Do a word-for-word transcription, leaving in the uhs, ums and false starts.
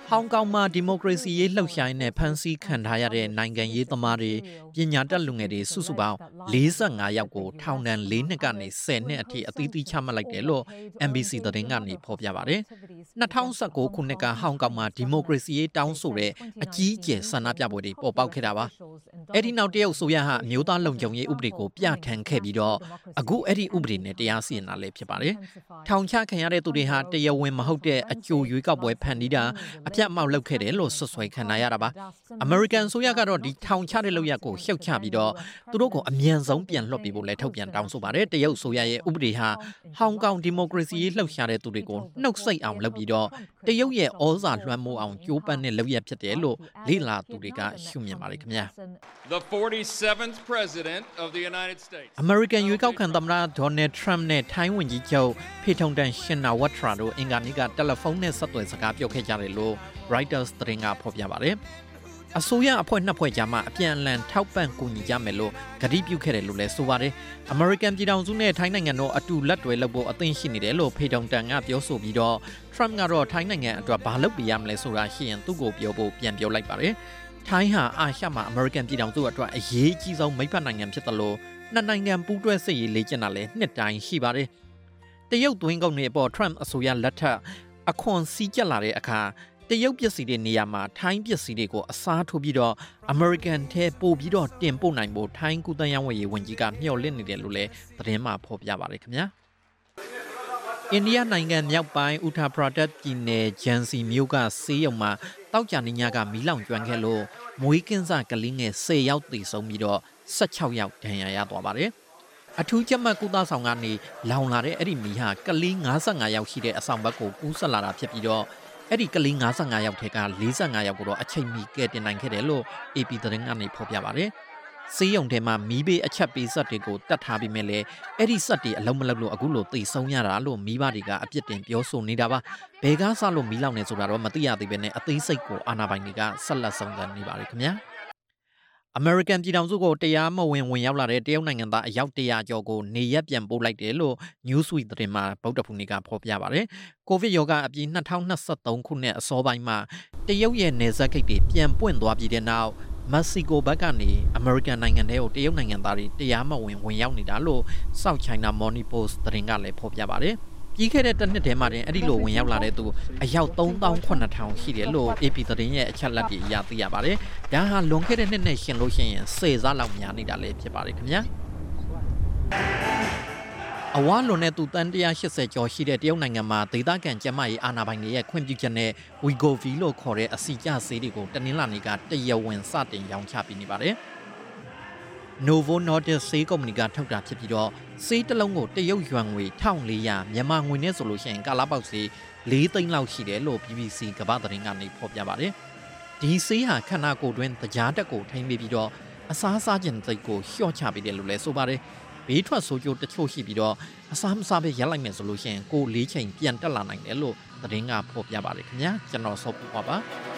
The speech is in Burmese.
ဟောင်ကောင်မှာဒီမိုကရေစီရေးလှုပ်ရှားနေဖန်ဆီးခံထားရတဲ့နိုင်ငံရေးသမားတွေပညာတတ်လူငယ်တွေစုစုပေါင်း၄၅ယောက်ကိုထောင်ဒဏ်၄နှစ်ကနေ၁၀နှစ်အထိအသီးသီးချမှတ်လိုက်တယ်လို့ M B C သတင်းကနေဖော်ပြပါတယ်။၂၀၁၉ခုနှစ်ကဟောင်ကောင်မှာဒီမိုကရေစီရေးတောင်းဆိုတဲ့အကြီးအကျယ်ဆန္ဒပြပွဲတွေပေါ်ပေါက်ခဲ့တာပါ။အဲ့ဒီနောက်တရုတ်ဆိုရဟာအမျိုးသားလုံခြုံရေးဥပဒေကိုပြဋ္ဌာန်းခဲ့ပြီးတော့အခုအဲ့ဒီဥပဒေနဲ့တရားစီရင်တာလည်းဖြစ်ပါတယ်။ထောင်ချခံရတဲ့သူတွေဟာတရားဝင်မဟုတ်တဲ့အကျိုးရွေးကောက်ပွဲဖန်တီးတာအပြတ်အမောက်လုပ်ခဲ့တယ်လို့ဆွဆွဲခံရတာပါ။ American ဆိုရကတော့ဒီထောင်ချတဲ့လုပ်ရက်ကိုရှုတ်ချပြီးတော့သူတို့ကိုအမြန်ဆုံးပြန်လွှတ်ပေးဖို့လည်းထုတ်ပြန်တောင်းဆိုပါတယ်။တရုတ်ဆိုရရဲ့ဥပဒေဟာဟောင်ကောင်ဒီမိုကရေစီရေးလှုပ်ရှားတဲ့သူတွေကိုနှုတ်ဆက်အောင်လုပ်ပြီးတော့တရုတ်ရဲ့ဩဇာလွှမ်းမိုးအောင်ကြိုးပမ်းတဲ့လုပ်ရက်ဖြစ်တယ်လို့လေ့လာသူတွေကရှုမြင်ပါတယ်ခင်ဗျာ။ The forty-seventh president of the United States American ရွေးကောက်ခံသမ္မတ Donald Trump နဲ့ထိုင်းဝန်ကြီးချုပ်ဖေထုံတန်ရှင်နာဝတ်ထရာတို့အင်္ဂါနေ့ကတယ်လီဖုန်းနဲ့ဆက်သွယ်စကားပြောခဲ့ကြတယ်လို့ Reuters သတင်းကဖော်ပြပါတယ်။အစိုးရအဖွဲ့နှစ်ဖွဲ့ကြားမှာအပြန်အလှန်ထောက်ပံ့ကူညီကြမယ်လို့ကတိပြုခဲ့တယ်လို့လည်းဆိုပါတယ်။ American ပြည်ထောင်စုနဲ့ထိုင်းနိုင်ငံတို့အတူလက်တွဲလုပ်ဖို့အသင့်ရှိနေတယ်လို့ဖေထုံတန်ကပြောဆိုပြီးတော့ Trump ကတော့ထိုင်းနိုင်ငံအတွက်ဘာလုပ်ပြရမလဲဆိုတာရှိရင်သူ့ကိုပြောဖို့ပြန်ပြောလိုက်ပါတယ်။ထိုင်းဟာအာရှမှာ American ပြည်ထောင်စုအတွက်အရေးကြီးဆုံးမိတ်ဖက်နိုင်ငံဖြစ်တယ်လို့နှစ်နိုင်ငံပူးတွဲစစ်ရေးလေ့ကျင့်တာလည်းနှစ်တိုင်းရှိပါတယ်။တရုတ်သွင်းကုန်တွေအပေါ် Trump အစိုးရလက်ထက်အခွန်စည်းကျပ်လာတဲ့အခါတရုတ်ပစ္စည်းတွေနေရာမှာထိုင်းပစ္စည်းတွေကိုအစားထိုးပြီးတော့ American ထဲပို့ပြီးတော့တင်ပို့နိုင်ဖို့ထိုင်းကူးသန်းရောင်းဝယ်ရေးဝန်ကြီးကမျှော်လင့်နေတယ်လို့လည်းသတင်းမှာဖော်ပြပါတယ်ခင်ဗျာ။အိန္ဒိယနိုင်ငံမြောက်ပိုင်း Uttar Pradesh ပြည်နယ်ဂျန်စီမြို့ကဆေးရုံမှာတောက်ကြနေညကမီးလောင်ကျွမ်းခဲ့လို့မွေးကင်းစကလေးငယ်၁၀ယောက်သေဆုံးပြီးတော့၁၆ယောက်ဒဏ်ရာရသွားပါတယ်။အထူးကြက်မှတ်ကုသဆောင်ကနေလောင်လာတဲ့အဲ့ဒီမီးဟာကလေး၅၅ယောက်ရှိတဲ့အဆောင်ဘက်ကိုကူးဆက်လာတာဖြစ်ပြီးတော့အဲ့ဒီကလေး၅၅ယောက်ထဲက၄၅ယောက်ကိုတော့အချိန်မီကယ်တင်နိုင်ခဲ့တယ်လို့ A P သတင်းကနေဖော်ပြပါတယ်။ဆေးရုံထဲမှာမီးဘေးအချက်ပေးစက်တွေကိုတတ်ထားပြီးမဲ့လေအဲ့ဒီစက်တွေအလုံးမလုံးလို့အခုလိုသေဆုံးရတာလို့မိဘတွေကအပြစ်တင်ပြောဆိုနေတာပါ။ဘယ်ကားစလို့မီးလောင်နေဆိုတာတော့မသိရသေးပဲနဲ့အသေးစိတ်ကိုအာဏာပိုင်တွေကဆက်လက်စုံစမ်းနေပါတယ်ခင်ဗျာ။ American ပြည်ထောင်စုကိုတရားမဝင်ဝင်ရောက်လာတဲ့တရုတ်နိုင်ငံသားအယောက်တရာကျော်ကိုနေရက်ပြန်ပို့လိုက်တယ်လို့ Newsweek သတင်းမှာဗုဒ္ဓဖူးနေ့ကဖော်ပြပါတယ်။ကိုဗစ်ရောဂါအပြီး၂၀၂၃ခုနှစ်အစောပိုင်းမှာတရုတ်ရဲ့နယ်စပ်ဂိတ်တွေပြန်ပွင့်သွားပြီးတဲ့နောက်မက္ကဆီကိုဘက်ကနေ American နိုင်ငံထဲကိုတရုတ်နိုင်ငံသားတွေတရားမဝင်ဝင်ရောက်နေတာလို့ South China Morning Post သတင်းကလည်းဖော်ပြပါတယ်။ပြီးခဲ့တဲ့တစ်နှစ်ထဲမှာတင်အဲ့ဒီလိုဝင်ရောက်လာတဲ့သူအယောက်၃သောင်း၇ထောင်ရှိတယ်လို့ A P သတင်းရဲ့အချက်လက်တွေအရသိရပါတယ်။ဒါဟာလွန်ခဲ့တဲ့နှစ်နဲ့ရှင်လို့ရှိရင်၁၀ဆလောက်များနေတာလည်းဖြစ်ပါတယ်ခင်ဗျာ။အဝါလွန်တဲ့သူတန်း၁၈၀ကျော်ရှိတဲ့တရုတ်နိုင်ငံမှာဒေသခံကျန်းမာရေးအာဏာပိုင်တွေရဲ့ခွင့်ပြုချက်နဲ့ Wegovy လို့ခေါ်တဲ့အစီကျဆေးတွေကိုတနင်္လာနေ့ကတရားဝင်စတင်ရောင်းချပေးနေပါတယ်။ Novo Nordisk ဆေးကုမ္ပဏီကထုတ်တာဖြစ်ပြီးတော့ဆေးတစ်လုံးကိုတရုတ်ယွမ်ငွေ၁၄၀၀မြန်မာငွေနဲ့ဆိုလို့ရှိရင်ကာလာပေါက်ဆေး၄သိန်းလောက်ရှိတယ်လို့ B B C ကမ္ဘာသတင်းကနေဖော်ပြပါတယ်။ဒီဆေးဟာခန္ဓာကိုယ်တွင်းတရားတက်ကိုထိန်းပေးပြီးတော့အစားစားခြင်းစိတ်ကိုလျှော့ချပေးတယ်လို့လည်းဆိုပါတယ်။ဘေးထွက်ဆိုးကျိုးတချို့ရှိပြီးတော့အစားမစားပဲရပ်လိုက်မယ်ဆိုလို့ရှိရင်ကိုယ်လေးချိန်ပြန်တက်လာနိုင်တယ်လို့သတင်းကဖော်ပြပါတယ်ခင်ဗျာ။ကျွန်တော်ဆော့ပူပါပါ။